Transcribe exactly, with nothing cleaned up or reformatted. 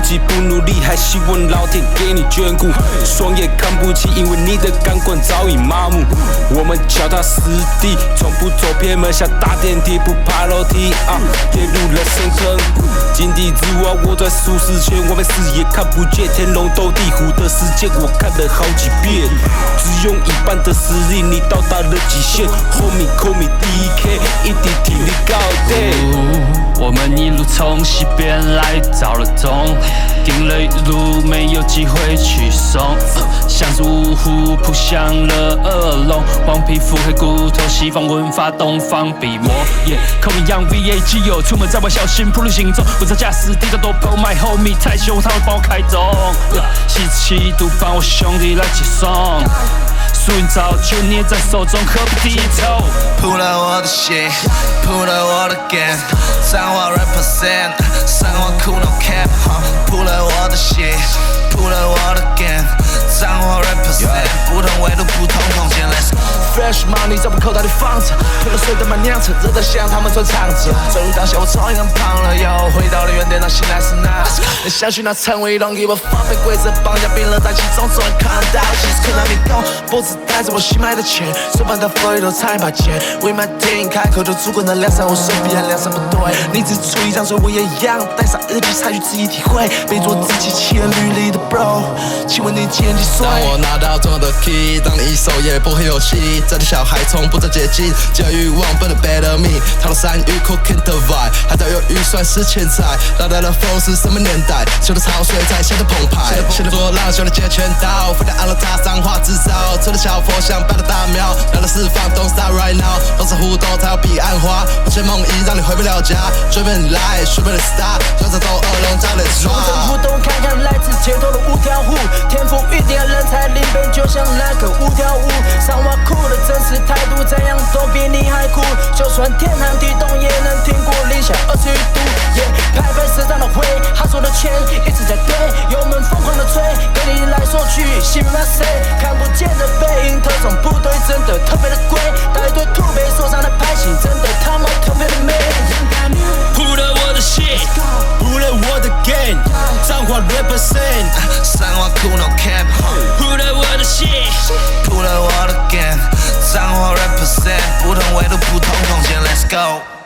己不努力，还希望老天给你眷顾。双眼看不清，因为你的感官早已麻木。我们脚踏实地，从不走偏门，想搭电梯不爬楼梯啊，跌入了深坑。井底之蛙，我在舒适圈，外面视野看不见，天龙斗地虎的世界我看了好几遍。只用一半的实力，你到达了极限。Homie call me D K， 一定替你搞定。 我们一路从西边来到了东，定了一路没有机会去松，像是五虎扑向了恶龙，黄皮肤黑骨头，西方文化东方笔墨。Call me Young V A G O， 出门在外小心铺路行踪，不知道驾驶低头多 pull my homie 太凶，他会帮我开动。七十七度帮我兄弟来接送。输赢早就捏在手中，何必低头？ 铺了我的鞋，铺了我的 game， 脏话 represent， 生活酷 no cap， 铺了我的鞋，铺了我的 game， 脏话 represent， 不同纬度不同空间 ，Let's go。Fresh money 在我口袋里放着，喷了水的满酿着，热得像他们传唱着。终于当下我早已很胖了，又回到了原点，那醒来是哪？你想去哪成为 don't give a fuck， 被规则绑架，冰冷在其中，总能看到。其实困难迷宫，脖子带着我新买的钱，手板到佛里头差一把剑。We my team， 开口就足够能量上我手臂，还量上不对。你只出一张嘴，我也一样，带上日记才去自己体会，背着自己七人履历的 bro。请问你今年几岁？ 当我拿到重要的 key， 当你一手也不会有戏。这里小孩从不再接近，只有欲望不能 better me。逃到山芋 cooking the vibe， 海岛有预算是钱财。老代的风是什么年代？修的潮水在下的澎湃，现在做浪，兄弟截拳道，飞到安乐塔上画制造，车的小佛像摆的大庙，让人释放 don't stop right now， 同时互动才有彼岸花，不缺梦遗让你回不了家，随便你来，随便你 start， 专场走二龙加let's ride。 双手互动，看看来自街头的五条悟，天赋一点人才灵魂就像那个五条悟，上挖酷的真实态度，怎样都比你还酷，就算天寒地冻也能挺过零下二十一度。Yeah， 拍拍身上的灰，他说的钱一直在堆，油门疯狂的吹，对你来说去信吗谁？看不见的背影，特种部队真的特别的贵，带一堆土匪手上的牌型，真的他妈特别的美。 铺了我的鞋，铺了我的 game， 脏话 represent， 三话酷 no cap， 铺了我的鞋， 铺了我的 game， 脏话 represent， 不同纬度不同空间 ，Let's go。